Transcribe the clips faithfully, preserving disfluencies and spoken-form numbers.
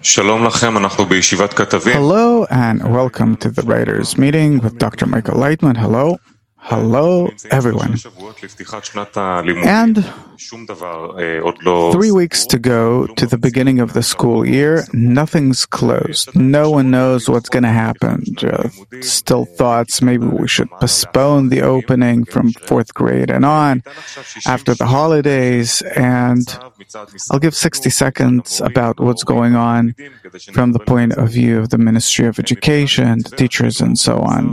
Hello and welcome to the Writers' Meeting with Doctor Michael Leitman. Hello. Hello, everyone. And three weeks to go to the beginning of the school year. Nothing's closed. No one knows what's going to happen. Just still thoughts maybe we should postpone the opening from fourth grade and on after the holidays. And I'll give sixty seconds about what's going on from the point of view of the Ministry of Education, the teachers, and so on.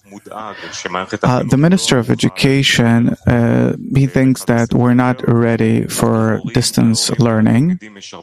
Uh, the Minister of Education, uh, he thinks that we're not ready for distance learning.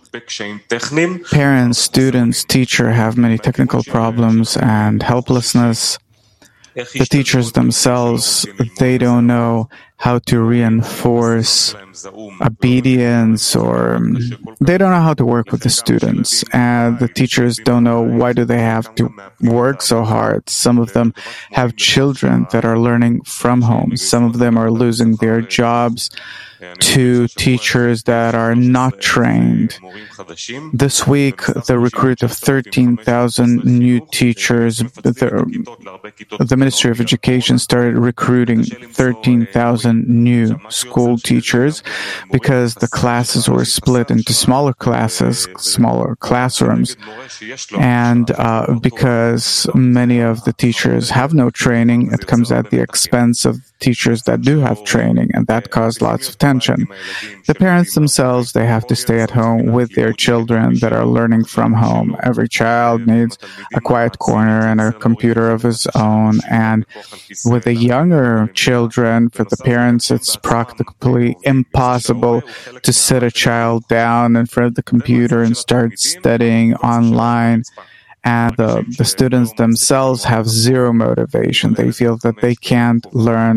Parents, students, teacher have many technical problems and helplessness. The teachers themselves, they don't know how to reinforce obedience, or they don't know how to work with the students. And the teachers don't know why do they have to work so hard. Some of them have children that are learning from home. Some of them are losing their jobs to teachers that are not trained. This week, the recruit of thirteen thousand new teachers, the, the Ministry of Education started recruiting thirteen thousand new school teachers because the classes were split into smaller classes, smaller classrooms, and uh, because many of the teachers have no training, it comes at the expense of teachers that do have training, and that caused lots of tension. The parents themselves, they have to stay at home with their children that are learning from home. Every child needs a quiet corner and a computer of his own, and with the younger children, for the parents, it's practically impossible to sit a child down in front of the computer and start studying online. And the, the students themselves have zero motivation. They feel that they can't learn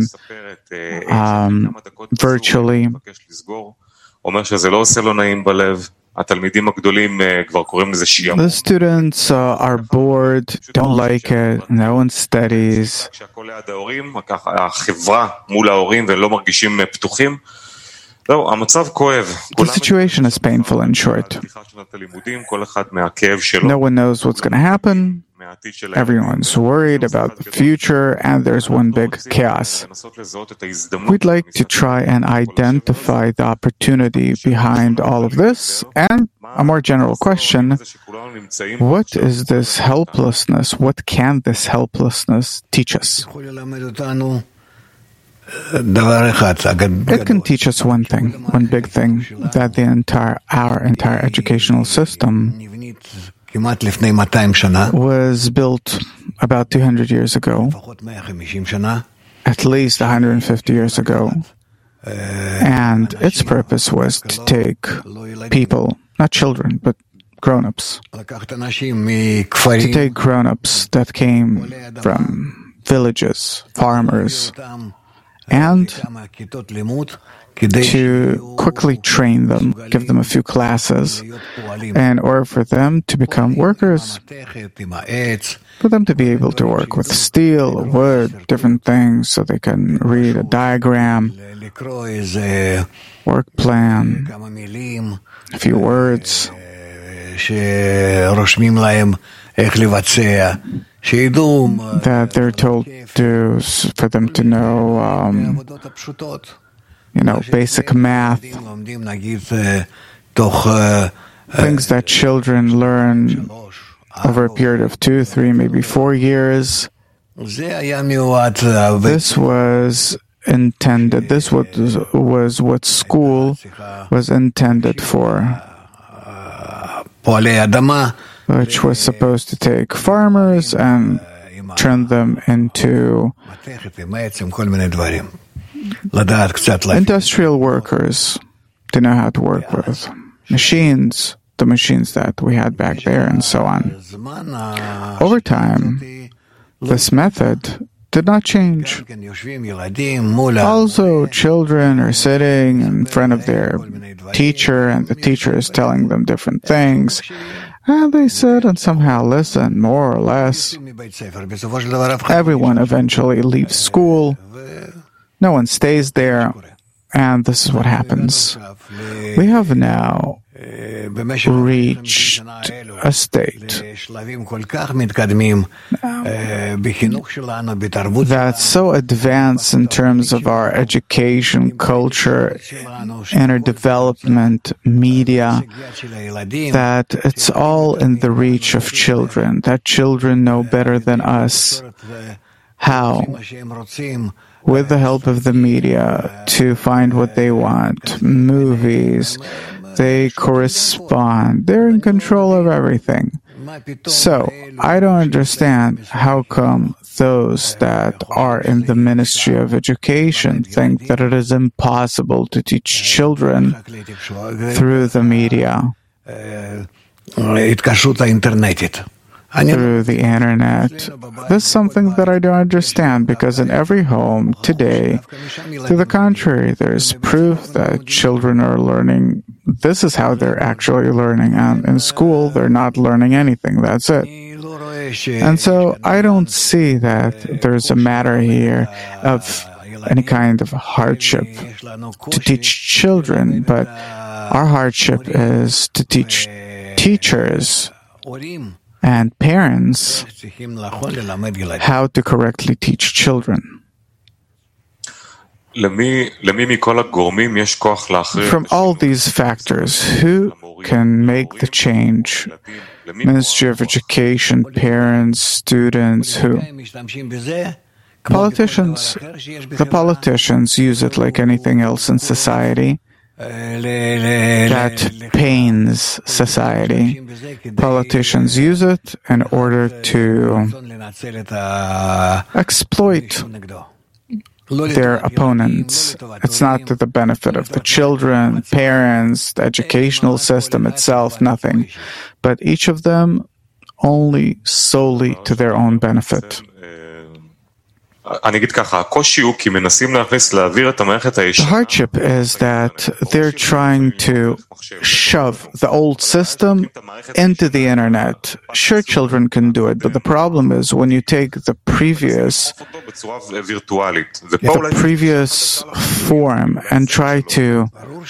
um, virtually. The students uh, are bored, don't like it, no one studies. The situation is painful and short. No one knows what's going to happen. Everyone's worried about the future, and there's one big chaos. We'd like to try and identify the opportunity behind all of this, and a more general question: what is this helplessness? What can this helplessness teach us? It can teach us one thing, one big thing, that the entire, our entire educational system was built about two hundred years ago, at least one hundred fifty years ago, and its purpose was to take people, not children, but grown-ups, to take grown-ups that came from villages, farmers, and to quickly train them, give them a few classes, in order for them to become workers, for them to be able to work with steel, wood, different things, so they can read a diagram, work plan, a few words, that they're told to, for them to know, um, you know, basic math, things that children learn over a period of two, three, maybe four years. This was intended, this was, was what school was intended for, which was supposed to take farmers and turn them into industrial workers, to know how to work with machines, the machines that we had back there, and so on. Over time, this method did not change. Also, children are sitting in front of their teacher, and the teacher is telling them different things. And they sit and somehow listen, more or less. Everyone eventually leaves school. No one stays there. And this is what happens. We have now reached a state that's so advanced in terms of our education, culture, inner development, media, that it's all in the reach of children, that children know better than us how, with the help of the media, to find what they want, movies. They correspond. They're in control of everything. So, I don't understand how come those that are in the Ministry of Education think that it is impossible to teach children through the media, through the internet. This is something that I don't understand, because in every home today, to the contrary, there's proof that children are learning. This is how they're actually learning. And in school, they're not learning anything. That's it. And so I don't see that there's a matter here of any kind of hardship to teach children, but our hardship is to teach teachers and parents how to correctly teach children. From all these factors, who can make the change? Ministry of Education, parents, students, who? Politicians. The politicians use it like anything else in society that pains society. Politicians use it in order to exploit their opponents. It's not to the benefit of the children, parents, the educational system itself, nothing. But each of them only solely to their own benefit. The hardship is that they're trying to shove the old system into the internet. Sure, children can do it, but the problem is when you take the previous, the previous form and try to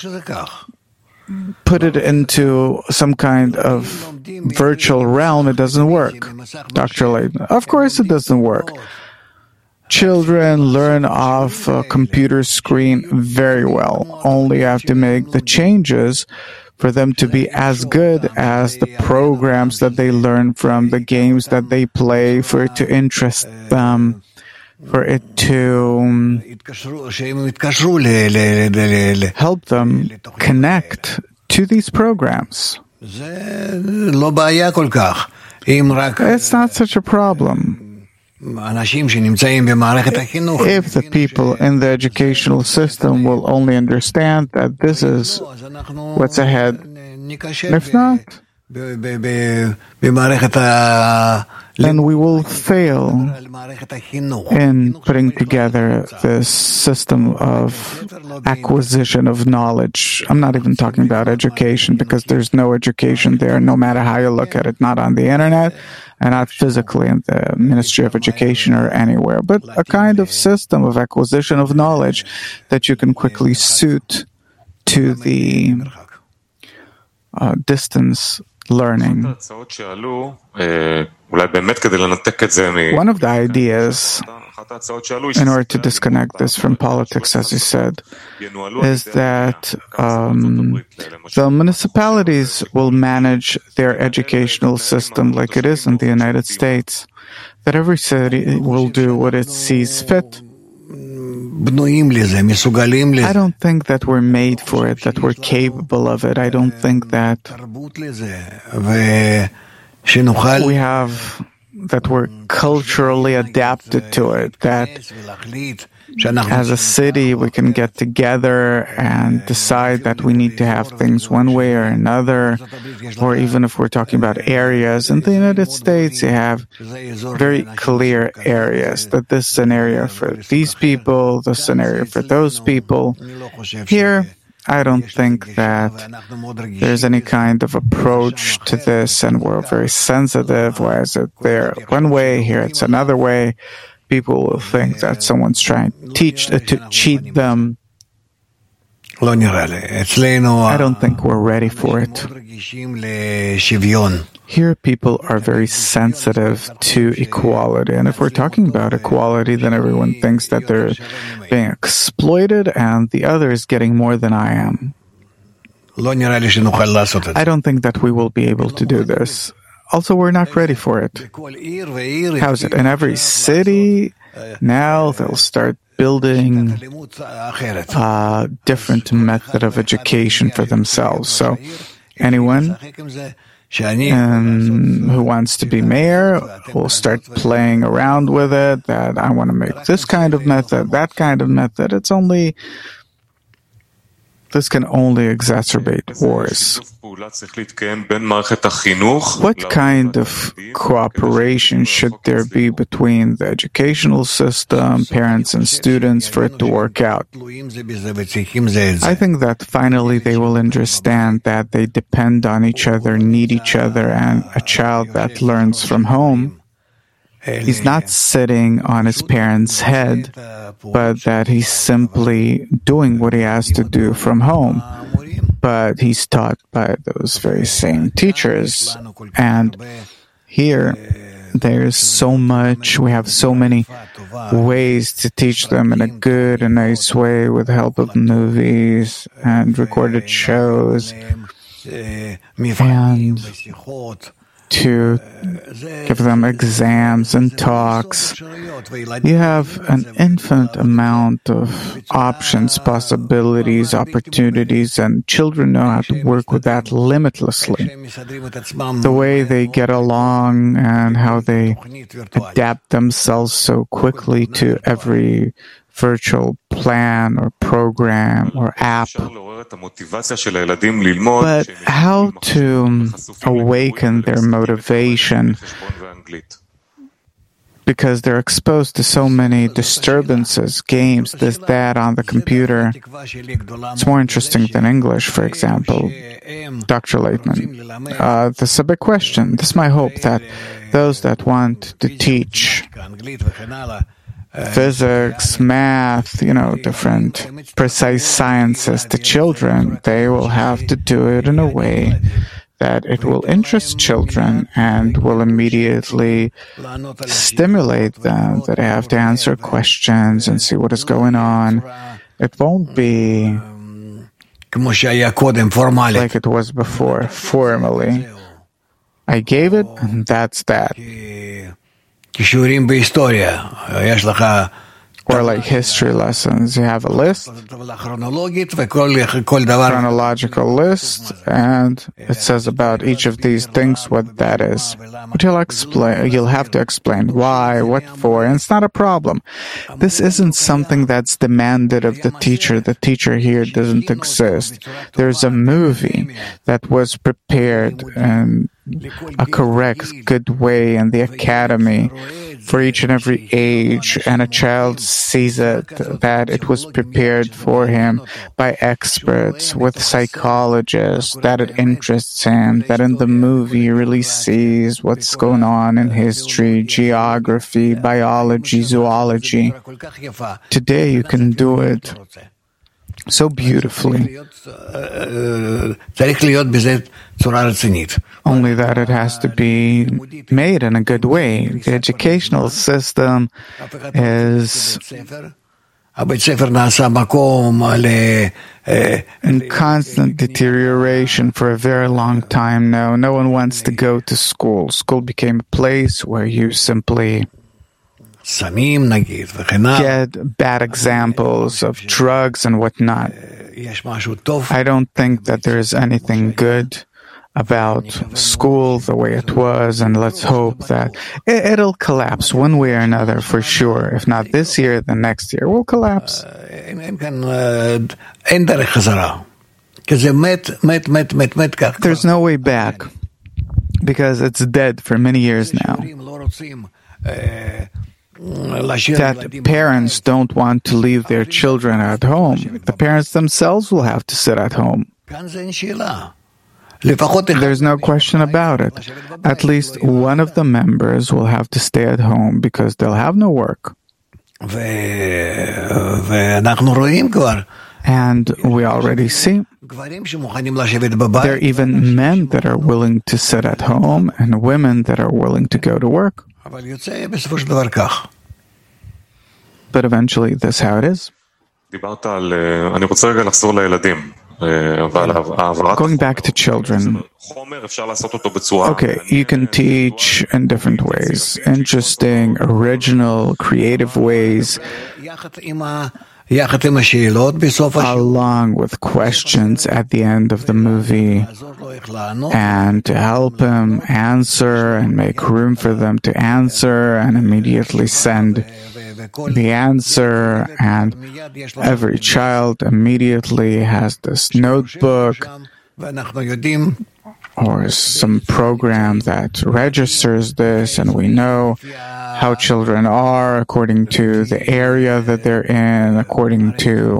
put it into some kind of virtual realm, it doesn't work. Doctor Layton, of course it doesn't work. Children learn off a computer screen very well. Only have to make the changes for them to be as good as the programs that they learn from, the games that they play, for it to interest them, for it to help them connect to these programs. It's not such a problem. If the people in the educational system will only understand that this is what's ahead, if not, then we will fail in putting together this system of acquisition of knowledge. I'm not even talking about education, because there's no education there, no matter how you look at it, not on the internet, and not physically in the Ministry of Education or anywhere, but a kind of system of acquisition of knowledge that you can quickly suit to the uh, distance learning. One of the ideas, in order to disconnect this from politics, as you said, is that um, the municipalities will manage their educational system like it is in the United States, that every city will do what it sees fit. I don't think that we're made for it, that we're capable of it. I don't think that we have, that we're culturally adapted to it, that as a city we can get together and decide that we need to have things one way or another, or even if we're talking about areas. In the United States, you have very clear areas, that this is an area for these people, this is an area for those people. Here, I don't think that there's any kind of approach to this, and we're very sensitive. Why is it there one way, here it's another way? People will think that someone's trying to teach uh, to cheat them. I don't think we're ready for it. Here, people are very sensitive to equality. And if we're talking about equality, then everyone thinks that they're being exploited and the other is getting more than I am. I don't think that we will be able to do this. Also, we're not ready for it. How is it? In every city, now they'll start building a different method of education for themselves. So anyone um, who wants to be mayor will start playing around with it, that I want to make this kind of method, that kind of method. It's only... This can only exacerbate wars. What kind of cooperation should there be between the educational system, parents, and students for it to work out? I think that finally they will understand that they depend on each other, need each other, and a child that learns from home, he's not sitting on his parents' head, but that he's simply doing what he has to do from home. But he's taught by those very same teachers. And here, there's so much, we have so many ways to teach them in a good and nice way with the help of movies and recorded shows. And to give them exams and talks. You have an infinite amount of options, possibilities, opportunities, and children know how to work with that limitlessly. The way they get along and how they adapt themselves so quickly to every virtual plan or program or app. But how to awaken their motivation, because they're exposed to so many disturbances, games, this, that on the computer. It's more interesting than English, for example. Doctor Laitman, uh, this is a big question. This is my hope that those that want to teach physics, math, you know, different precise sciences to children, they will have to do it in a way that it will interest children and will immediately stimulate them, that they have to answer questions and see what is going on. It won't be like it was before, formally. I gave it, and that's that. Or like history lessons. You have a list, chronological list, and it says about each of these things what that is. But you'll explain, you'll have to explain why, what for, and it's not a problem. This isn't something that's demanded of the teacher. The teacher here doesn't exist. There's a movie that was prepared in a correct, good way in the academy for each and every age, and a child sees it, that it was prepared for him by experts, with psychologists, that it interests him, that in the movie he really sees what's going on in history, geography, biology, zoology. Today you can do it so beautifully. Only that it has to be made in a good way. The educational system is in constant deterioration for a very long time now. No one wants to go to school. School became a place where you simply get bad examples of drugs and whatnot. I don't think that there's anything good about school the way it was, and let's hope that it, it'll collapse one way or another for sure. If not this year, then next year will collapse. There's no way back, because it's dead for many years now. That parents don't want to leave their children at home. The parents themselves will have to sit at home. There's no question about it. At least one of the members will have to stay at home because they'll have no work. And we already see there are even men that are willing to sit at home and women that are willing to go to work. But eventually, this is how it is. Going back to children, okay, you can teach in different ways, interesting, original, creative ways, along with questions at the end of the movie, and to help him answer and make room for them to answer and immediately send the answer. And every child immediately has this notebook or some program that registers this, and we know how children are according to the area that they're in, according to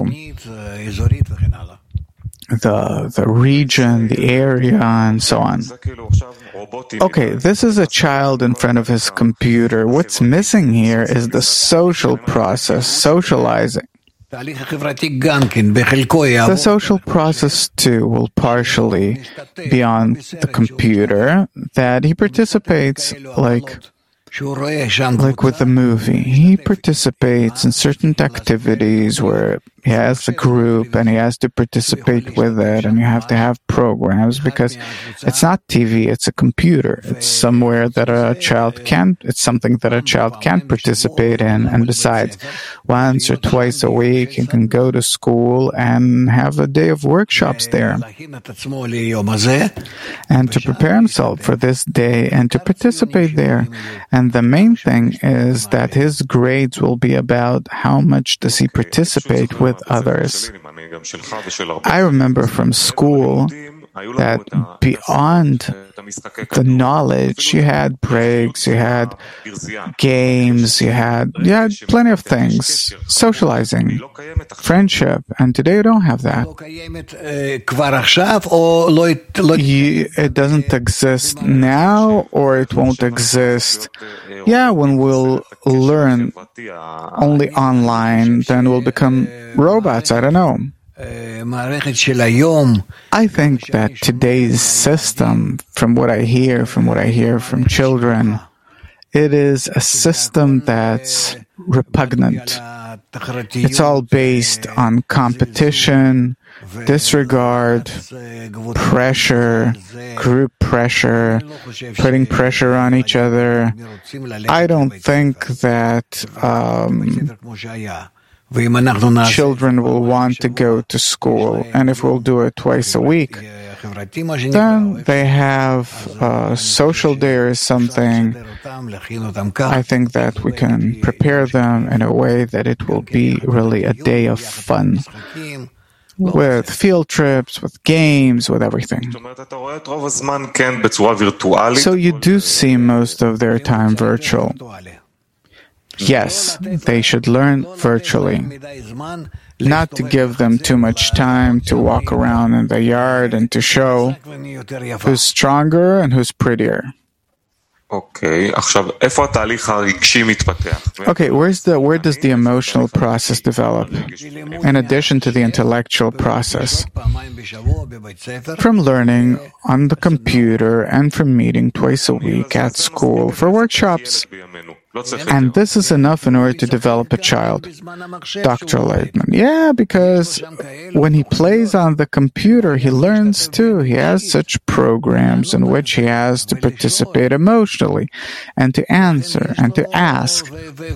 the the region, the area, and so on. Okay, this is a child in front of his computer. What's missing here is the social process, socializing. The social process, too, will partially be on the computer, that he participates like like with the movie. He participates in certain activities where he has a group and he has to participate with it, and you have to have programs because it's not T V, it's a computer. It's somewhere that a child can, it's something that a child can participate in. And besides, once or twice a week, he can go to school and have a day of workshops there. And to prepare himself for this day and to participate there. And the main thing is that his grades will be about how much does he participate with others. I remember from school that beyond the knowledge, you had breaks, you had games, you had you had plenty of things, socializing, friendship, and today you don't have that. You, it doesn't exist now, or it won't exist. Yeah, when we'll learn only online, then we'll become robots. I don't know. I think that today's system, from what I hear, from what I hear from children, it is a system that's repugnant. It's all based on competition, disregard, pressure, group pressure, putting pressure on each other. I don't think that um, children will want to go to school, and if we'll do it twice a week, then they have a social day or something. I think that we can prepare them in a way that it will be really a day of fun, with field trips, with games, with everything. So you do see most of their time virtual. Yes, they should learn virtually. Not to give them too much time to walk around in the yard and to show who's stronger and who's prettier. Okay, Okay, where's the where does the emotional process develop, in addition to the intellectual process? From learning on the computer and from meeting twice a week at school for workshops. And this is enough in order to develop a child. Doctor Leitman. Yeah, because when he plays on the computer, he learns too. He has such programs in which he has to participate emotionally and to answer and to ask.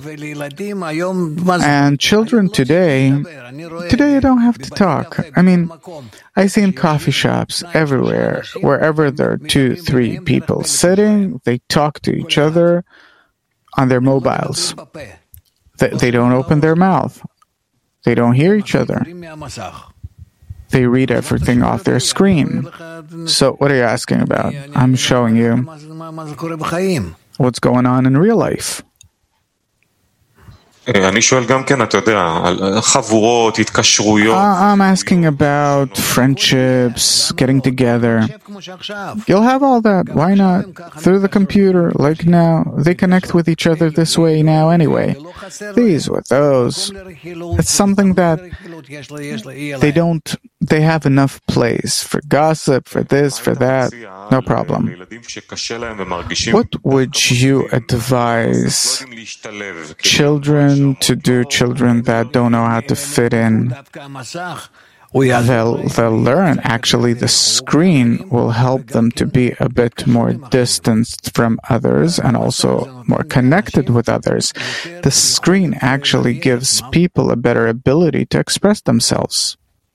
And children today, today you don't have to talk. I mean, I see in coffee shops everywhere, wherever there are two, three people sitting, they talk to each other on their mobiles. They, they don't open their mouth. They don't hear each other. They read everything off their screen. So what are you asking about? I'm showing you what's going on in real life. אני שואל גם כן, אתה יודע, על חבורות, התקשרויות. I'm asking about friendships, getting together. You'll have all that. Why not? Through the computer, like now. They connect with each other this way now anyway. These with those. It's something that they don't, they have enough place for gossip, for this, for that. No problem. What would you advise children to do, children that don't know how to fit in? They'll, they'll learn. Actually, the screen will help them to be a bit more distanced from others and also more connected with others. The screen actually gives people a better ability to express themselves.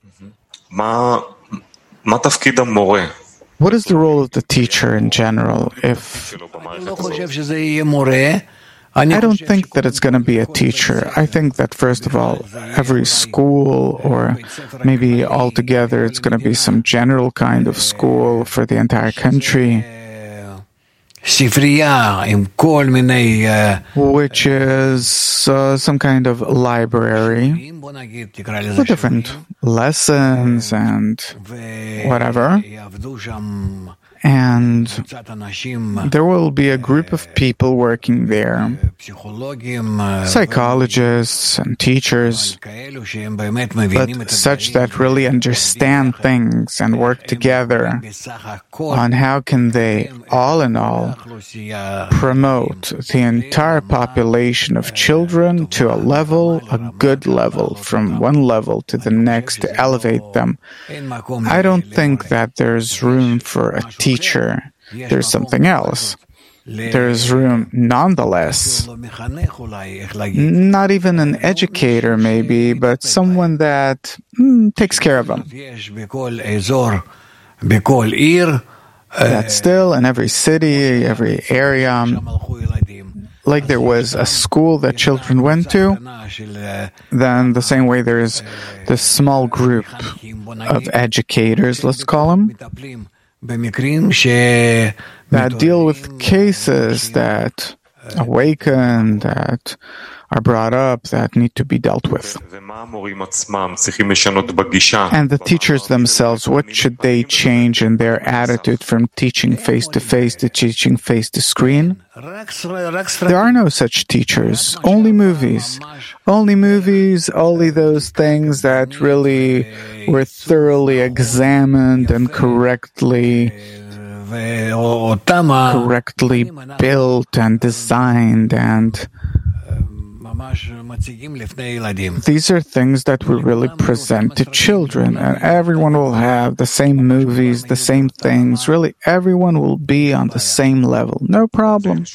What is the role of the teacher in general? If I don't think that it's going to be a teacher. I think that, first of all, every school, or maybe altogether, it's going to be some general kind of school for the entire country, which is uh, some kind of library with different lessons and whatever. And there will be a group of people working there, psychologists and teachers, but such that really understand things and work together on how can they, all in all, promote the entire population of children to a level, a good level, from one level to the next, to elevate them. I don't think that there's room for a teacher. Teacher, there's something else. There's room, nonetheless, not even an educator maybe, but someone that mm, takes care of them. That still in every city, every area, like there was a school that children went to, then the same way there is this small group of educators, let's call them, that deal with cases that awaken, that are brought up, that need to be dealt with. And the teachers themselves, what should they change in their attitude from teaching face-to-face to teaching face-to-screen? There are no such teachers, only movies. Only movies, only those things that really were thoroughly examined and correctly correctly built and designed, and these are things that we really present to children, and everyone will have the same movies, the same things. Really, everyone will be on the same level. No problem.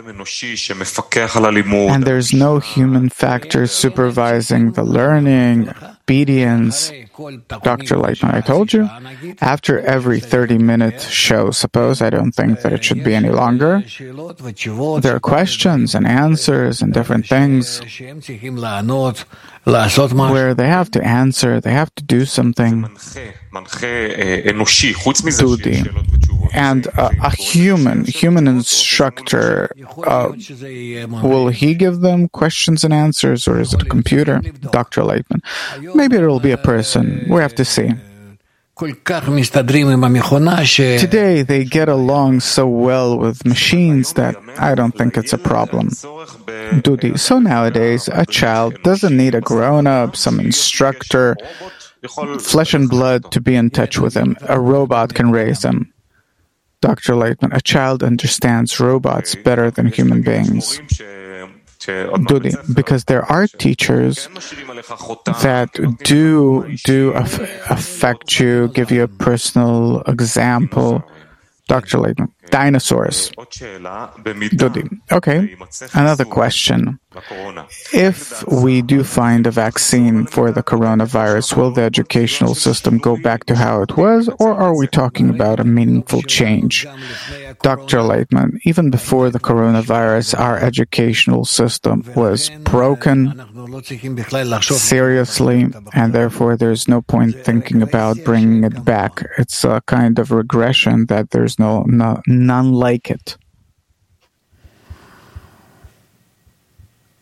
And there's no human factor supervising the learning, obedience. Doctor Leitman, I told you, after every thirty-minute show, suppose, I don't think that it should be any longer, there are questions and answers and different things where they have to answer, they have to do something. Duty. And uh, a human, human instructor, uh, will he give them questions and answers, or is it a computer? Doctor Leitman. Maybe it will be a person. We have to see. Today, they get along so well with machines that I don't think it's a problem. Dudi. So nowadays, a child doesn't need a grown-up, some instructor, flesh and blood to be in touch with him. A robot can raise him. Doctor Leitman, a child understands robots better than human beings. Dudi, because there are teachers that do do affect you, give you a personal example. Doctor Leitman, dinosaurs. Dudi. Okay, another question. If we do find a vaccine for the coronavirus, will the educational system go back to how it was, or are we talking about a meaningful change? Doctor Leitman, even before the coronavirus, our educational system was broken seriously, and therefore there's no point thinking about bringing it back. It's a kind of regression that there's no, no none like it.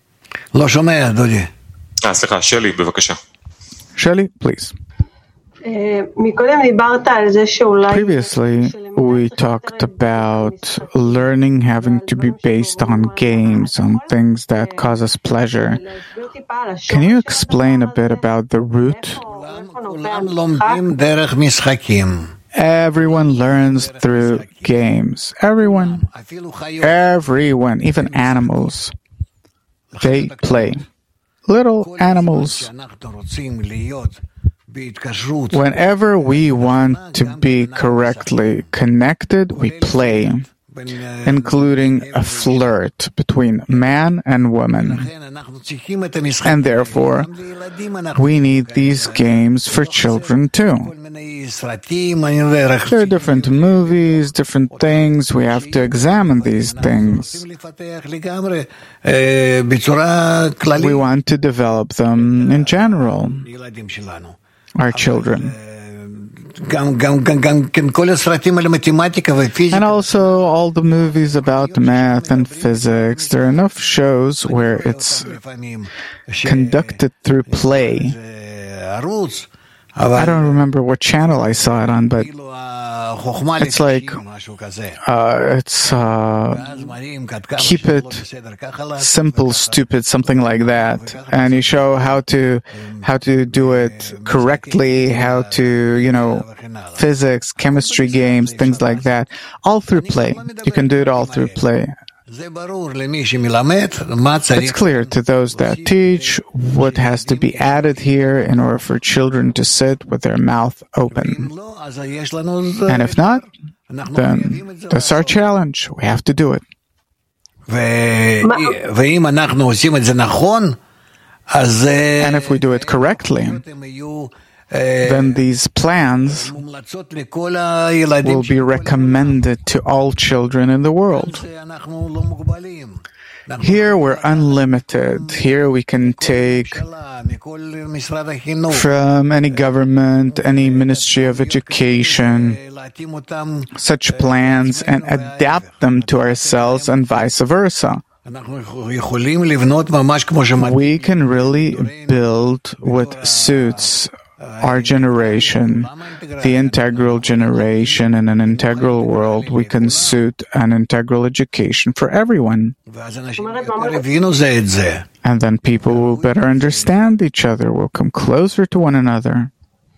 לא שומע, דודי. אה, סליחה, שלי, בבקשה. Shelley, please. מקודם דיברת על זה שאולי... Previously, we talked about learning having to be based on games, on things that cause us pleasure. Can you explain a bit about the root? כולם לומדים דרך משחקים. Everyone learns through games. Everyone. אפילו חיות. Everyone, even animals. They play. Little animals. שאנחנו רוצים להיות בהתקשרות. Whenever we want to be correctly connected, we play, including a flirt between man and woman. לכן אנחנו צריכים את המשחקים. And therefore, גם לילדים אנחנו... we need these games for children too. כל מיני סרטים, אני יודע, There are different movies, different things. We have to examine these things. רוצים לפתח לגמרי אה, בצורה כללית. We want to develop them in general, ילדים שלנו. our children. גם, גם, גם, גם כן כל הסרטים על מתמטיקה ופיזיקה. And also all the movies about math and physics. There are enough shows where it's conducted through play. ערוץ. I don't remember what channel I saw it on, but it's like, uh, it's, uh, keep it simple, stupid, something like that. And you show how to, how to do it correctly, how to, you know, physics, chemistry games, things like that. All through play. You can do it all through play. It's clear to those that teach what has to be added here in order for children to sit with their mouth open. And if not, then that's our challenge. We have to do it. And if we do it correctly, then these plans will be recommended to all children in the world. Here we're unlimited. Here we can take from any government, any Ministry of Education, such plans and adapt them to ourselves and vice versa. We can really build what suits our generation, the integral generation. In an integral world, we can suit an integral education for everyone. And then people will better understand each other, will come closer to one another.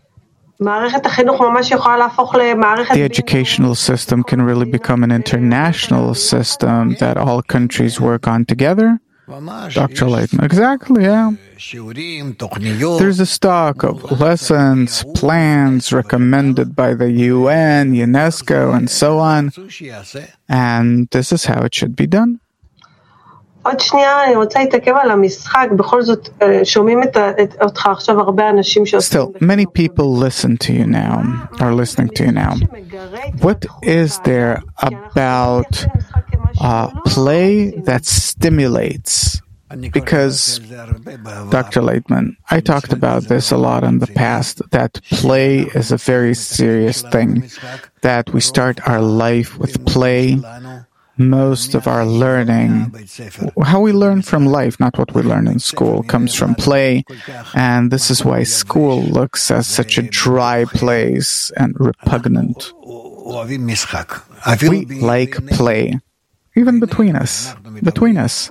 The educational system can really become an international system that all countries work on together. Doctor Leitman, exactly, yeah. There's a stock of lessons, plans recommended by the U N, UNESCO, and so on. And this is how it should be done. עוד שנייה, אני רוצה להתעכב על המשחק, בכל זאת שומעים אותך עכשיו הרבה אנשים שעושים... Still, many people listen to you now, are listening to you now. What is there about uh, play that stimulates? Because, Doctor Leitman, I talked about this a lot in the past, that play is a very serious thing, that we start our life with play. Most of our learning, how we learn from life, not what we learn in school, comes from play. And this is why school looks as such a dry place and repugnant. We like play, even between us, between us.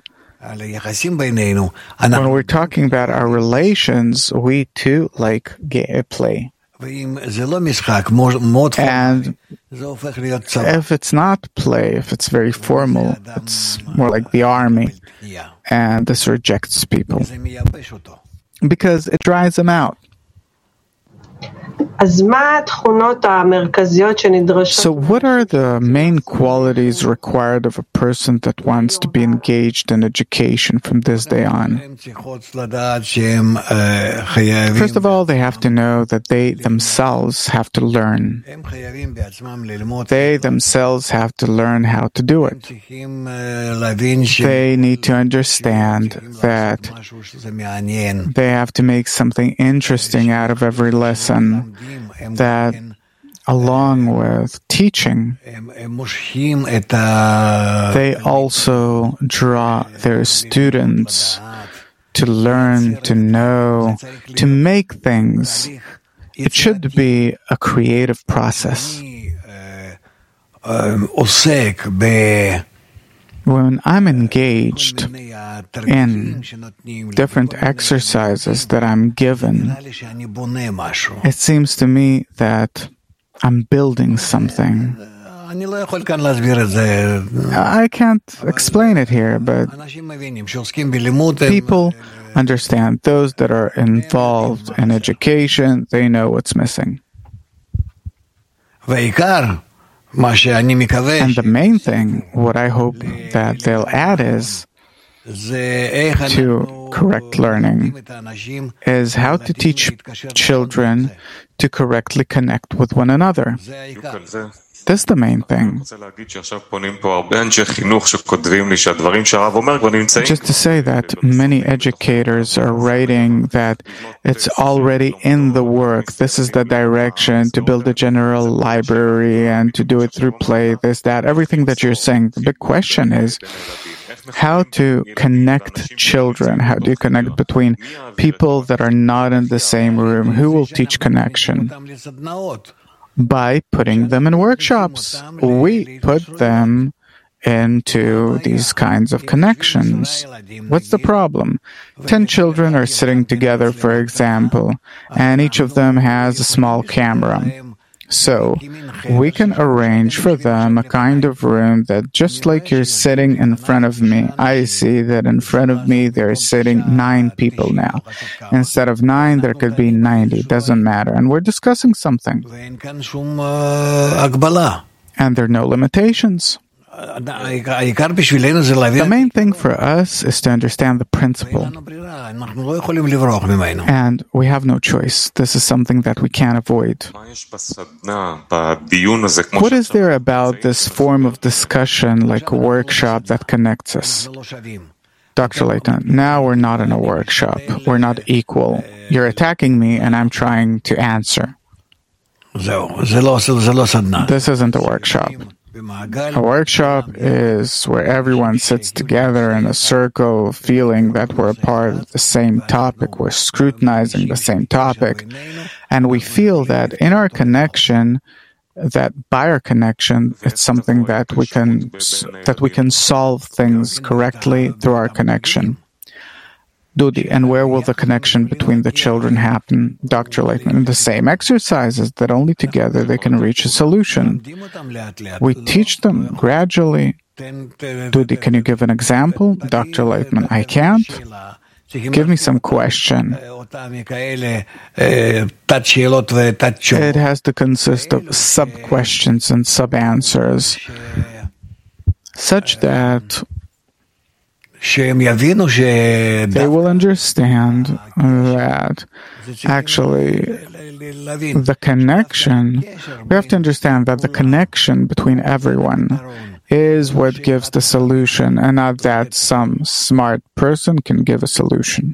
When we're talking about our relations, we too like gay play. And if it's not play, if it's very formal, it's more like the army. And this rejects people because it dries them out. So what are the main qualities required of a person that wants to be engaged in education from this day on? First of all, they have to know that they themselves have to learn. They themselves have to learn how to do it. They need to understand that they have to make something interesting out of every lesson. That along with teaching, they also draw their students to learn, to know, to make things. It should be a creative process. When I'm engaged in different exercises that I'm given, it seems to me that I'm building something. I can't explain it here, but people understand. Those that are involved in education, they know what's missing. And the main thing, what I hope that they'll add is to correct learning, is how to teach children to correctly connect with one another. That's the main thing. Just to say that many educators are writing that it's already in the work. This is the direction to build a general library and to do it through play, this, that, everything that you're saying. The big question is how to connect children. How do you connect between people that are not in the same room? Who will teach connection? By putting them in workshops. We put them into these kinds of connections. What's the problem? Ten children are sitting together, for example, and each of them has a small camera. So we can arrange for them a kind of room that just like you're sitting in front of me, I see that in front of me there are sitting nine people now. Instead of nine, there could be ninety. Doesn't matter. And we're discussing something. And there are no limitations. The main thing for us is to understand the principle. And we have no choice. This is something that we can't avoid. What is there about this form of discussion, like a workshop, that connects us? Doctor Leighton, now we're not in a workshop. We're not equal. You're attacking me and I'm trying to answer. This isn't a workshop. A workshop is where everyone sits together in a circle, feeling that we're a part of the same topic, we're scrutinizing the same topic, and we feel that in our connection, that by our connection, it's something that we can that we can solve things correctly through our connection. Dudi, and where will the connection between the children happen? Doctor Leighton, in the same exercises that only together they can reach a solution. We teach them gradually. Dudi, can you give an example? Doctor Leighton, I can't. Give me some question. It has to consist of sub-questions and sub-answers, such that they will understand that actually the connection, we have to understand that the connection between everyone is what gives the solution, and not that some smart person can give a solution.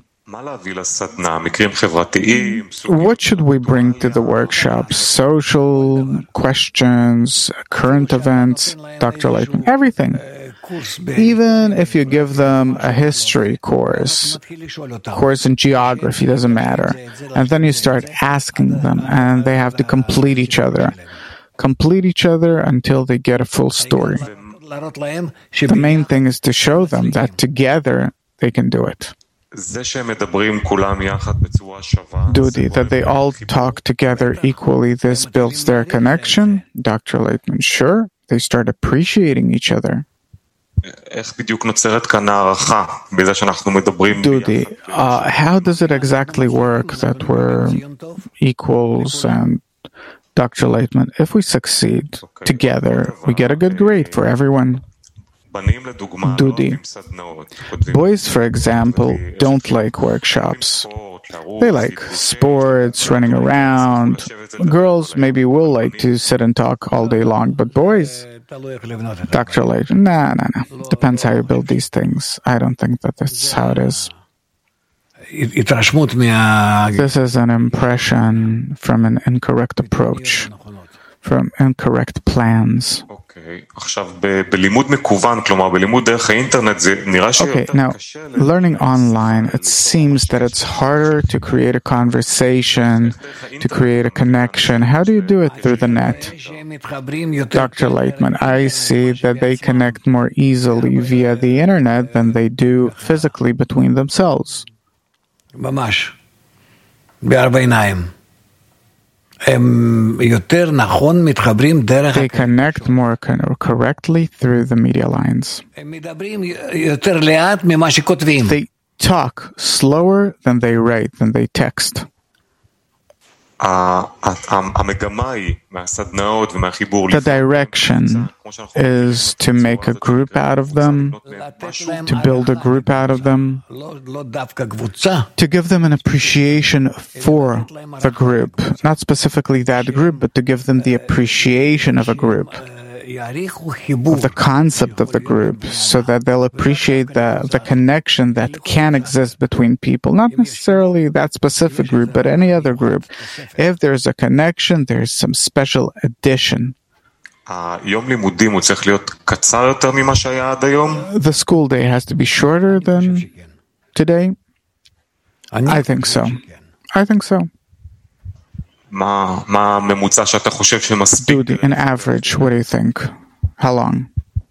What should we bring to the workshop? Social questions, current events, Doctor Leighton, everything. Even if you give them a history course, course in geography, doesn't matter, and then you start asking them, and they have to complete each other, complete each other until they get a full story. The main thing is to show them that together they can do it. Dudi, that they all talk together equally, this builds their connection. Doctor Leighton, sure, they start appreciating each other. Dudi, uh, how does it exactly work that we're equals? And Doctor Leighton, if we succeed together, we get a good grade for everyone. Dudi, boys, for example, don't like workshops. They like sports, running around. Girls maybe will like to sit and talk all day long, but boys, Doctor Leighton, nah, nah, nah. Depends how you build these things. I don't think that that's how it is. This is an impression from an incorrect approach, from incorrect plans. Okay, now, learning online, it seems that it's harder to create a conversation, to create a connection. How do you do it through the net? Doctor Lightman, I see that they connect more easily via the internet than they do physically between themselves. They connect more correctly through the media lines. They talk slower than they write, than they text. The direction is to make a group out of them, to build a group out of them, to give them an appreciation for the group, not specifically that group, but to give them the appreciation of a group, of the concept of the group, so that they'll appreciate the, the connection that can exist between people, not necessarily that specific group, but any other group. If there's a connection, there's some special addition. The school day has to be shorter than today? I think so. I think so. Dudi, an average, what do you think? How long?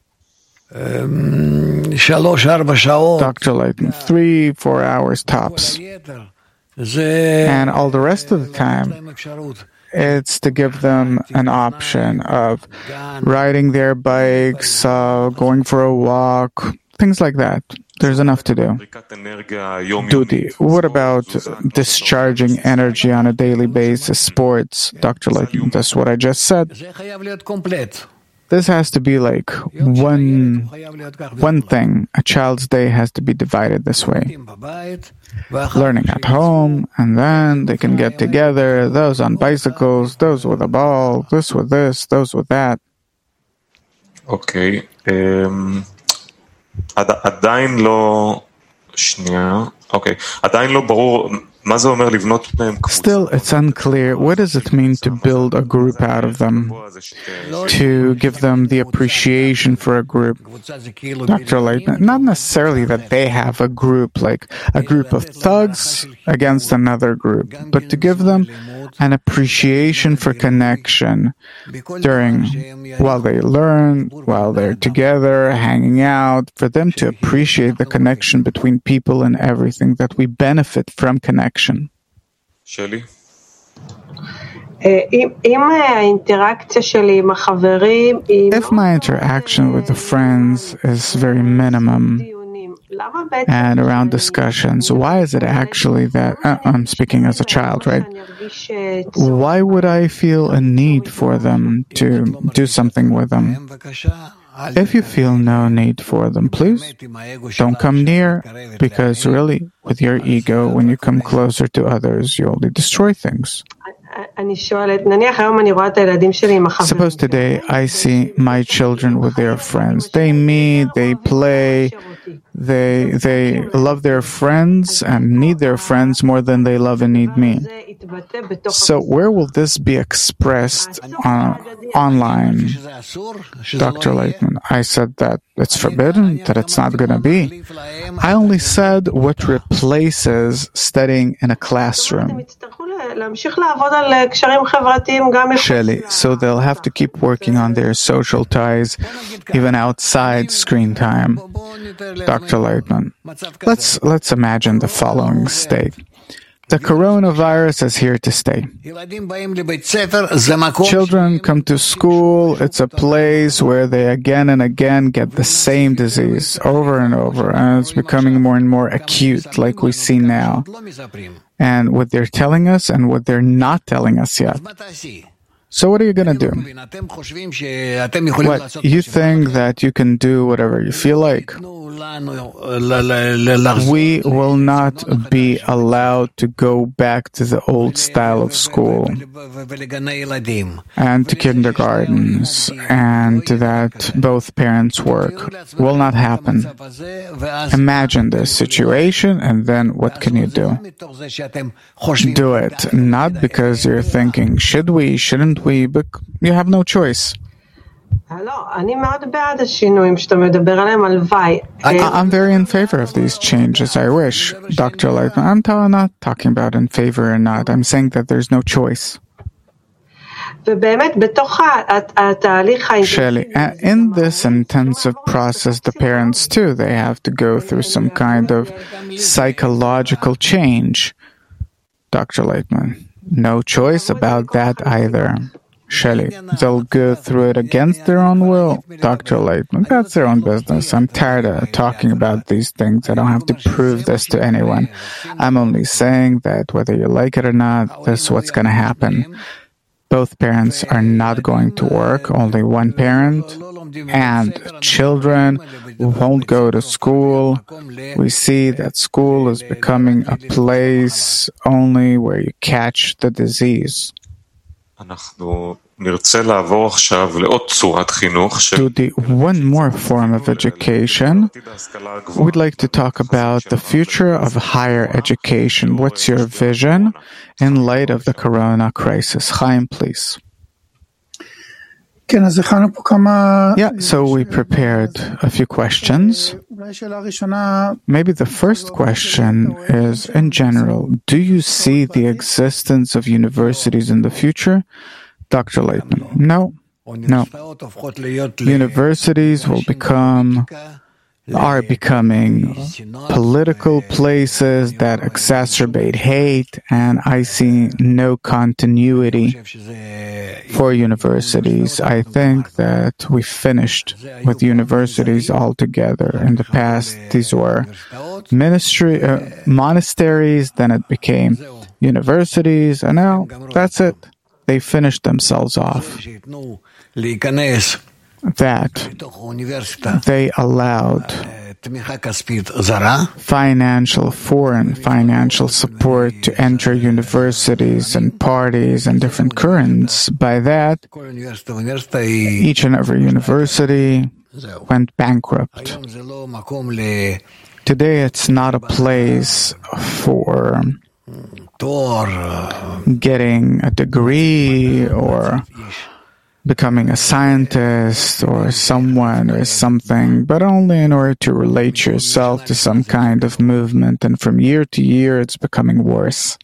Doctor Leighton, three, four hours tops. And all the rest of the time, it's to give them an option of riding their bikes, uh, going for a walk, things like that. There's enough to do. Dudi, what about discharging energy on a daily basis, sports? Doctor Leighton, that's what I just said. This has to be like one, one thing. A child's day has to be divided this way. Learning at home, and then they can get together, those on bicycles, those with a ball, this with this, those with that. Okay. Um... עדיין לא... שנייה, אוקיי. עדיין לא ברור מה זה אומר לבנות מהם קבוצה. Still, it's unclear. What does it mean to build a group out of them? To give them the appreciation for a group? Doctor Leighton, not necessarily that they have a group, like a group of thugs against another group, but to give them an appreciation for connection during, while they learn, while they're together, hanging out, for them to appreciate the connection between people and everything, that we benefit from connection. Shelly? If my interaction with the friends is very minimum, and around discussions, why is it actually that, uh, I'm speaking as a child, right? Why would I feel a need for them to do something with them? If you feel no need for them, please don't come near, because really, with your ego, when you come closer to others, you only destroy things. Suppose today I see my children with their friends. They meet, they play, they they love their friends and need their friends more than they love and need me. So where will this be expressed uh, online? Doctor Leighton, I said that it's forbidden, that it's not going to be. I only said what replaces studying in a classroom. Shelley, so they'll have to keep working on their social ties, even outside screen time. Doctor Leighton, let's, let's imagine the following state. The coronavirus is here to stay. Children come to school. It's a place where they again and again get the same disease over and over, and it's becoming more and more acute, like we see now. And what they're telling us and what they're not telling us yet. So what are you going to do? What, you think that you can do whatever you feel like? We will not be allowed to go back to the old style of school and to kindergartens and to that both parents work. Will not happen. Imagine this situation, and then what can you do? Do it. Not because you're thinking, should we, shouldn't we, but you have no choice. I'm very in favor of these changes. I wish, Doctor Leitman. I'm t- not talking about in favor or not. I'm saying that there's no choice. Shelley, in this intensive process, the parents too, they have to go through some kind of psychological change. Doctor Leitman, no choice about that either. Shelley, they'll go through it against their own will. Doctor Leitman, that's their own business. I'm tired of talking about these things. I don't have to prove this to anyone. I'm only saying that whether you like it or not, this is what's going to happen. Both parents are not going to work, only one parent, and children won't go to school. We see that school is becoming a place only where you catch the disease. To the one more form of education, we'd like to talk about the future of higher education. What's your vision in light of the corona crisis? Chaim, please. Yeah, so we prepared a few questions. Maybe the first question is, in general, do you see the existence of universities in the future? Doctor Leitman, no, no. Universities will become, are becoming political places that exacerbate hate, and I see no continuity for universities. I think that we finished with universities altogether. In the past, these were ministry, uh, monasteries, then it became universities, and now that's it. They finished themselves off. That they allowed financial, foreign financial support to enter universities and parties and different currents. By that, each and every university went bankrupt. Today, it's not a place for getting a degree or becoming a scientist or someone or something, but only in order to relate yourself to some kind of movement. And from year to year, it's becoming worse.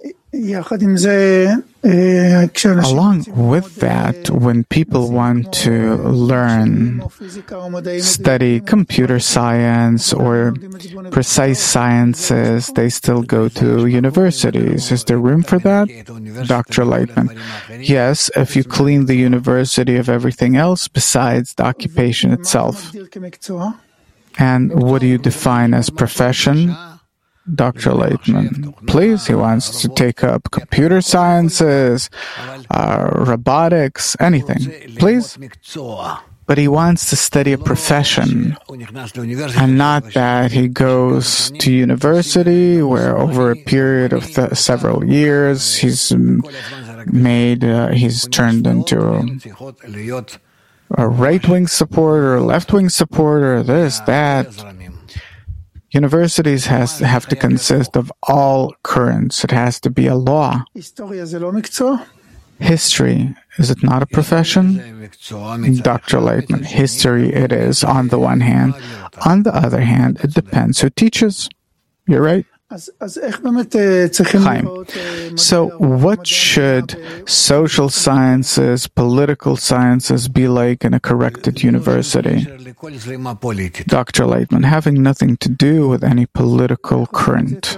Along with that, when people want to learn, study computer science or precise sciences, they still go to universities. Is there room for that? Doctor Leitman, yes, if you clean the university of everything else besides the occupation itself. And what do you define as profession? Doctor Leitman, please, he wants to take up computer sciences, uh, robotics, anything, please. But he wants to study a profession, and not that he goes to university where over a period of th- several years he's made, uh, he's turned into a, a right-wing supporter, left-wing supporter, this, that. Universities has to have to consist of all currents. It has to be a law. History, is it not a profession? Doctor Leitman, history it is on the one hand. On the other hand, it depends who teaches. You're right. Chaim. So what should social sciences, political sciences be like in a corrected university? Doctor Leitman, having nothing to do with any political current.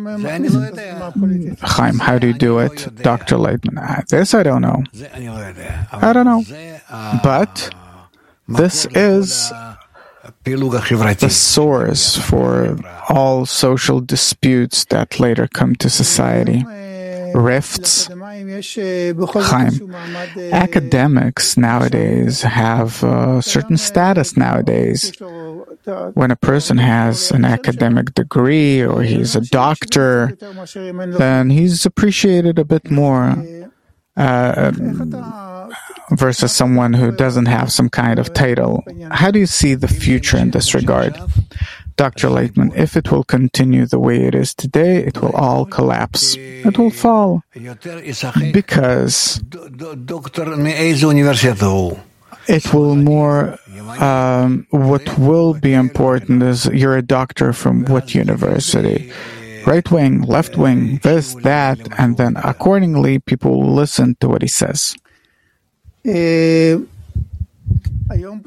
Chaim, how do you do it? Doctor Leitman, this I don't know. I don't know. But this is the source for all social disputes that later come to society. Rifts. Chaim. Academics nowadays have a certain status nowadays. When a person has an academic degree or he's a doctor, then he's appreciated a bit more uh, versus someone who doesn't have some kind of title. How do you see the future in this regard? Doctor Leitman, if it will continue the way it is today, it will all collapse. It will fall. Because it will more, um, what will be important is you're a doctor from what university? Right wing, left wing, this, that, and then accordingly people will listen to what he says. Chaim,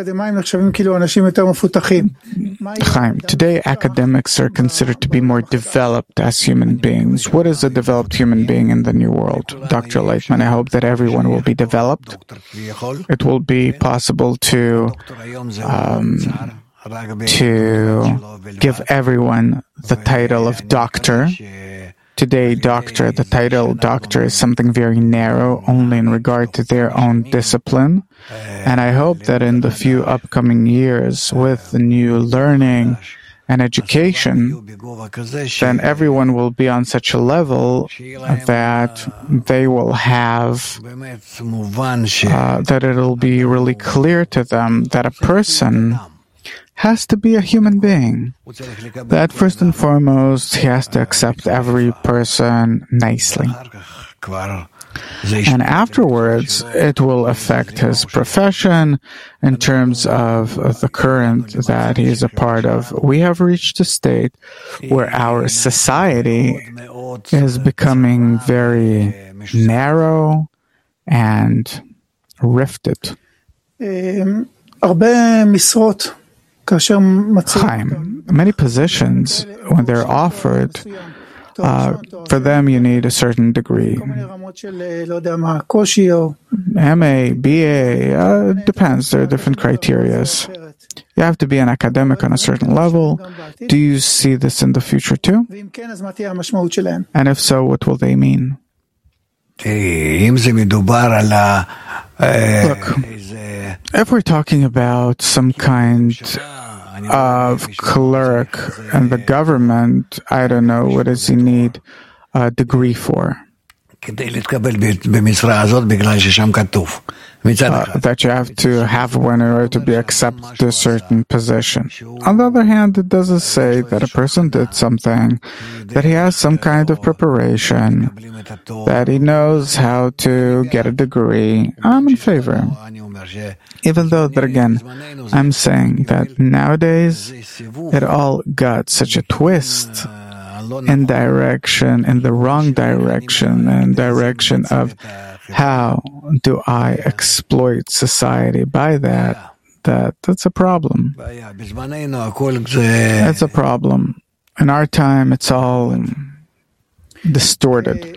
today academics are considered to be more developed as human beings. What is a developed human being in the new world? Doctor Lightman, I hope that everyone will be developed. It will be possible to um, to give everyone the title of doctor. Today, doctor, the title doctor is something very narrow, only in regard to their own discipline. And I hope that in the few upcoming years, with the new learning and education, then everyone will be on such a level that they will have, uh, that it'll be really clear to them that a person has to be a human being. That first and foremost, he has to accept every person nicely. And afterwards, it will affect his profession in terms of, of the current that he is a part of. We have reached a state where our society is becoming very narrow and rifted. Chaim, many positions, when they're offered, uh, for them you need a certain degree. M A, B A, uh, it depends. There are different criterias. You have to be an academic on a certain level. Do you see this in the future too? And if so, what will they mean? Look, if we're talking about some kind of clerk in the government, I don't know, what does he need a degree for? Uh, that you have to have one in order to be accepted to a certain position. On the other hand, it doesn't say that a person did something, that he has some kind of preparation, that he knows how to get a degree. I'm in favor. Even though that, again, I'm saying that nowadays it all got such a twist in direction, in the wrong direction, in direction of how do I exploit society by that, that that's a problem. That's a problem. In our time, it's all distorted.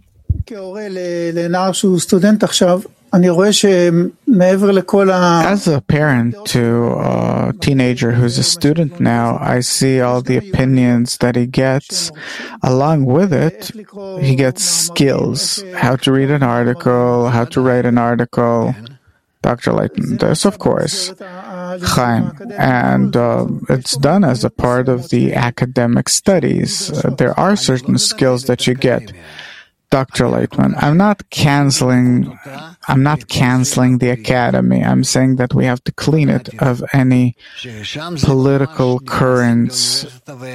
As a parent to a teenager who's a student now, I see all the opinions that he gets. Along with it, he gets skills, how to read an article, how to write an article. Doctor Leighton, this, of course, Chaim, and uh, it's done as a part of the academic studies. Uh, there are certain skills that you get. Doctor Leitman, I'm not canceling, I'm not canceling the academy. I'm saying that we have to clean it of any political currents,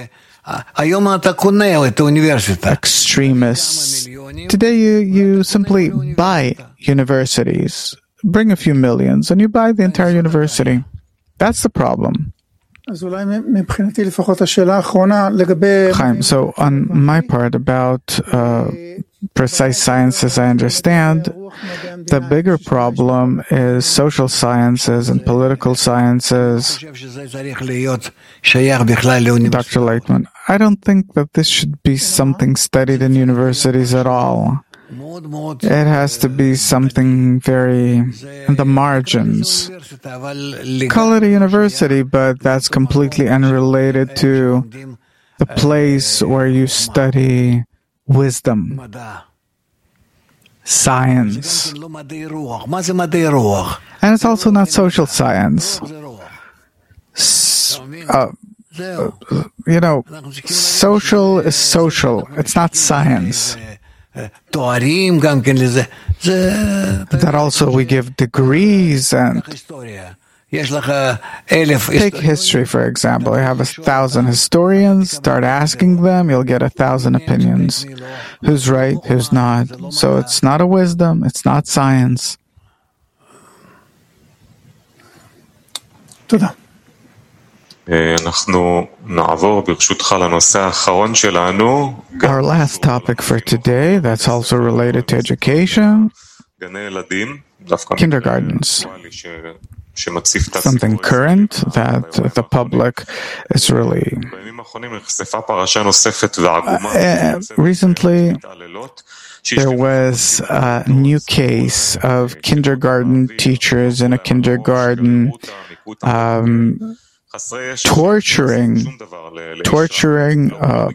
extremists. Today you, you simply buy universities, bring a few millions, and you buy the entire university. That's the problem. Chaim, so on my part about uh, precise sciences, I understand the bigger problem is social sciences and political sciences. Doctor Leitman, I don't think that this should be something studied in universities at all. It has to be something very in the margins. Call it a university, but that's completely unrelated to the place where you study wisdom, science. And it's also not social science. S- uh, uh, you know, social is social. It's not science. That also we give degrees and take history, for example. You have a thousand historians, start asking them, you'll get a thousand opinions. Who's right, who's not. So it's not a wisdom, it's not science. תודה. אנחנו נעבור ברשותך לנושא האחרון שלנו. Our last topic for today, that's also related to education, גני ילדים, דווקא kindergartens. שמציף את Something current that the public is really... בימים האחרונים נחשפה פרשה נוספת ועגומה. Recently, there was a new case of kindergarten teachers in a kindergarten um, torturing, torturing uh,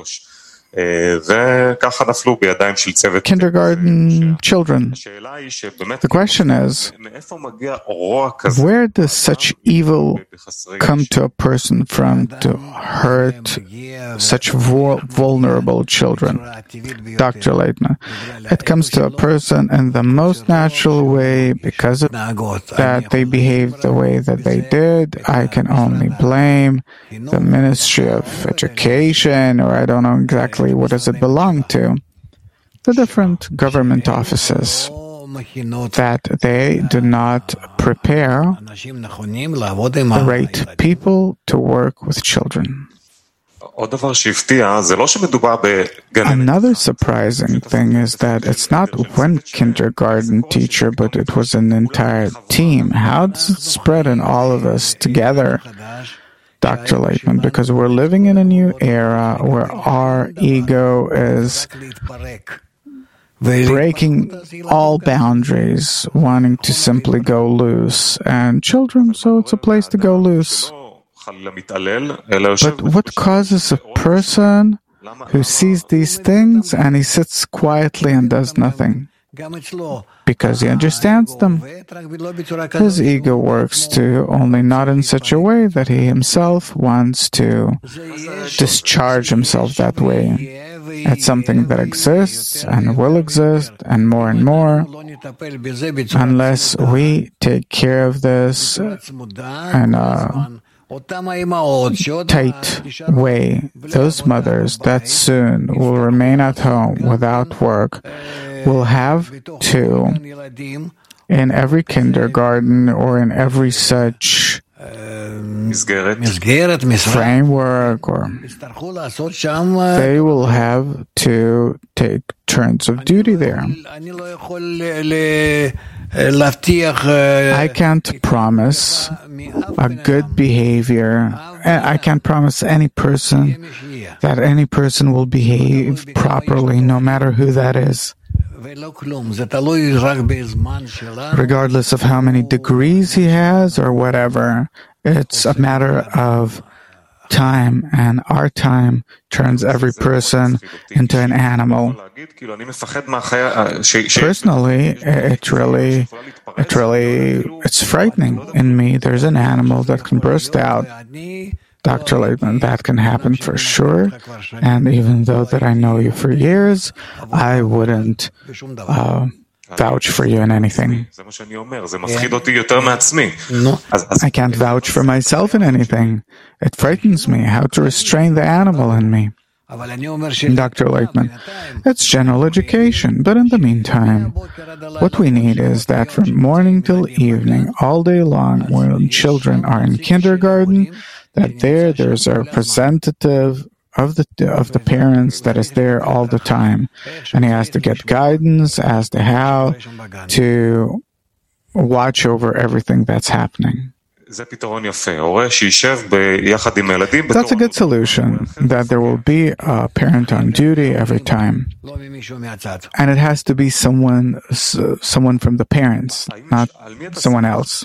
kindergarten children. The question is, where does such evil come to a person from to hurt such vulnerable children? Doctor Leitner, it comes to a person in the most natural way because of that they behaved the way that they did. I can only blame the Ministry of Education, or I don't know exactly what does it belong to, the different government offices, that they do not prepare the right people to work with children. Another surprising thing is that it's not one kindergarten teacher, but it was an entire team. How does it spread in all of us together? Doctor Leitman, because we're living in a new era where our ego is breaking all boundaries, wanting to simply go loose. And children, so it's a place to go loose. But what causes a person who sees these things and he sits quietly and does nothing? Because he understands them. His ego works too, only not in such a way that he himself wants to discharge himself that way. It's something that exists and will exist and more and more unless we take care of this in a tight way. Those mothers that soon will remain at home without work will have to, in every kindergarten or in every such framework, or they will have to take turns of duty there. I can't promise a good behavior. I can't promise any person that any person will behave properly, no matter who that is. Regardless of how many degrees he has or whatever, it's a matter of time, and our time turns every person into an animal. Personally, it really, it really, it's frightening in me. There's an animal that can burst out. Doctor Leitman, that can happen for sure. And even though that I know you for years, I wouldn't uh, vouch for you in anything. I can't vouch for myself in anything. It frightens me how to restrain the animal in me. Doctor Leitman, it's general education, but in the meantime, what we need is that from morning till evening, all day long, when children are in kindergarten, that there there's a representative of the of the parents that is there all the time, and he has to get guidance as to how to watch over everything that's happening. That's a good solution, that there will be a parent on duty every time. And it has to be someone someone from the parents, not someone else.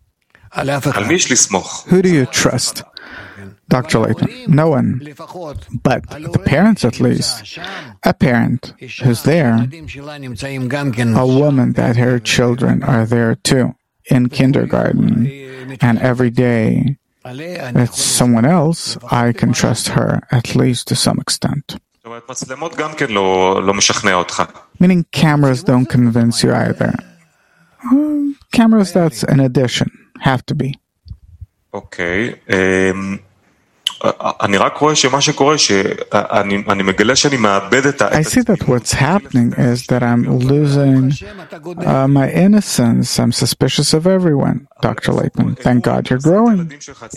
Who do you trust? Doctor Leitman, no one. But the parents, at least. A parent who's there, a woman that her children are there too, in kindergarten, and every day it's someone else, I can trust her, at least to some extent. Meaning cameras don't convince you either. Uh, cameras, that's an addition, have to be. Okay. Um... אני רק רואה שמה שקורה, שאני מגלה שאני מאבד את ה... I see that what's happening is that I'm losing uh, my innocence. I'm suspicious of everyone. Doctor Laitman, thank God you're growing.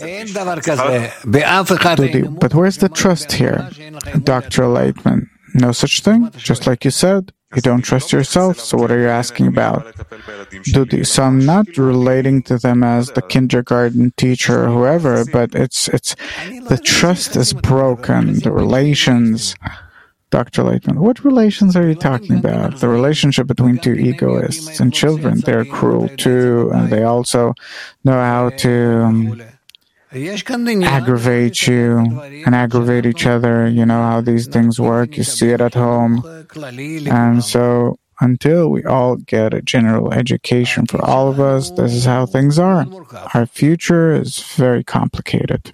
Dudi, but where's the trust here? Doctor Laitman, no such thing, just like you said. You don't trust yourself, so what are you asking about? Dudi, so I'm not relating to them as the kindergarten teacher or whoever, but it's it's the trust is broken, the relations. Doctor Laitman, what relations are you talking about? The relationship between two egoists and children. They're cruel too, and they also know how to um, aggravate you and aggravate each other. You know how these things work. You see it at home. And so until we all get a general education for all of us, this is how things are. Our future is very complicated.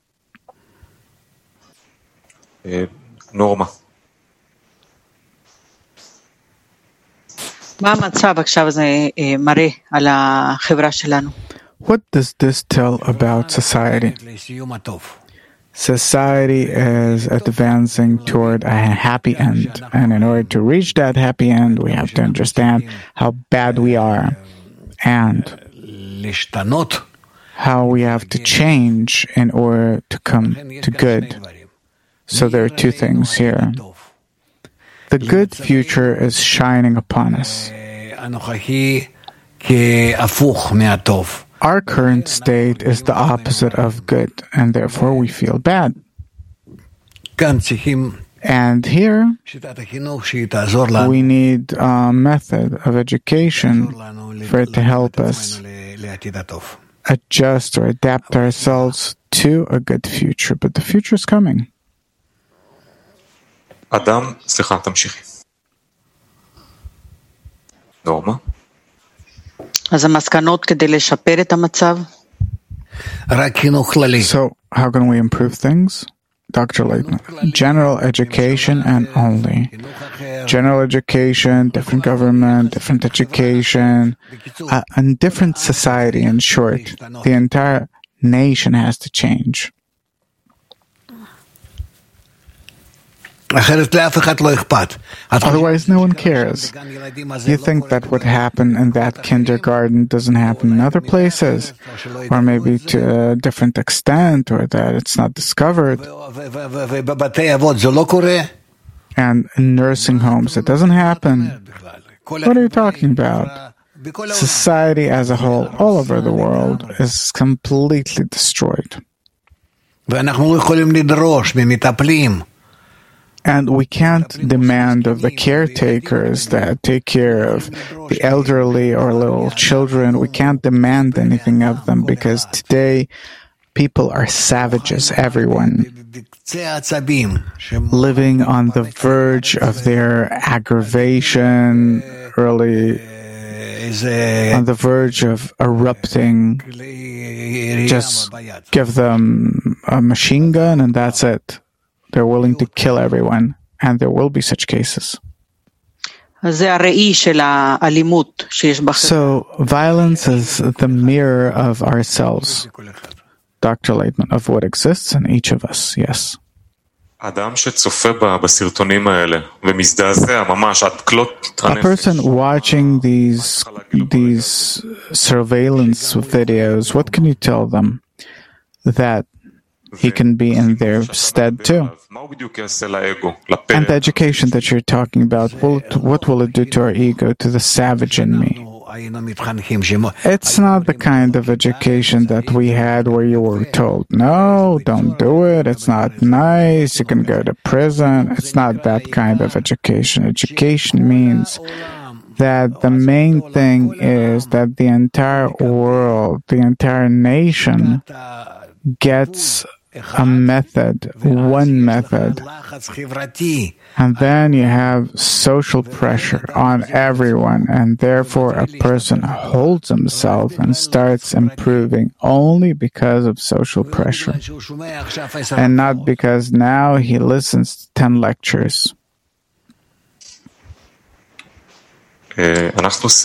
Norma. What does this tell about society? Society is advancing toward a happy end, and in order to reach that happy end, we have to understand how bad we are and how we have to change in order to come to good. So there are two things here. The good future is shining upon us. Our current state is the opposite of good, and therefore we feel bad. And here, we need a method of education for it to help us adjust or adapt ourselves to a good future. But the future is coming. אדם, סליחה, תמשיכי. נורמה? אז המסקנות כדי לשפר את המצב? So, how can we improve things? Doctor Laitman, general education and only. General education, different government, different education, a, a different society, in short. The entire nation has to change. Otherwise, no one cares. You think that what happened in that kindergarten doesn't happen in other places, or maybe to a different extent, or that it's not discovered. And in nursing homes, it doesn't happen. What are you talking about? Society as a whole, all over the world, is completely destroyed. And we can't demand of the caretakers that take care of the elderly or little children. We can't demand anything of them because today people are savages, everyone, living on the verge of their aggravation, really on the verge of erupting. Just give them a machine gun and that's it. They're willing to kill everyone, and there will be such cases. So, violence is the mirror of ourselves, Doctor Laitman, of what exists in each of us, yes. A person watching these, these surveillance videos, what can you tell them? That he can be in their stead too. And the education that you're talking about, will, what will it do to our ego, to the savage in me? It's not the kind of education that we had where you were told, no, don't do it, it's not nice, you can go to prison. It's not that kind of education. Education means that the main thing is that the entire world, the entire nation gets a method, one method, and then you have social pressure on everyone, and therefore a person holds himself and starts improving only because of social pressure, and not because now he listens to ten lectures.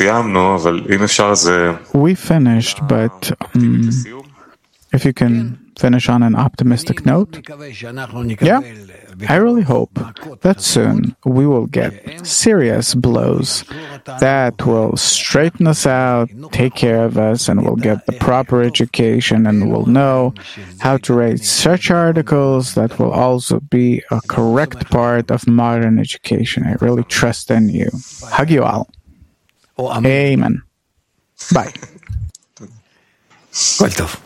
We finished, but um, if you can finish on an optimistic note? Yeah, I really hope that soon we will get serious blows that will straighten us out, take care of us, and we'll get the proper education, and we'll know how to write search articles that will also be a correct part of modern education. I really trust in you. Hug you all. Amen. Bye. כל טוב.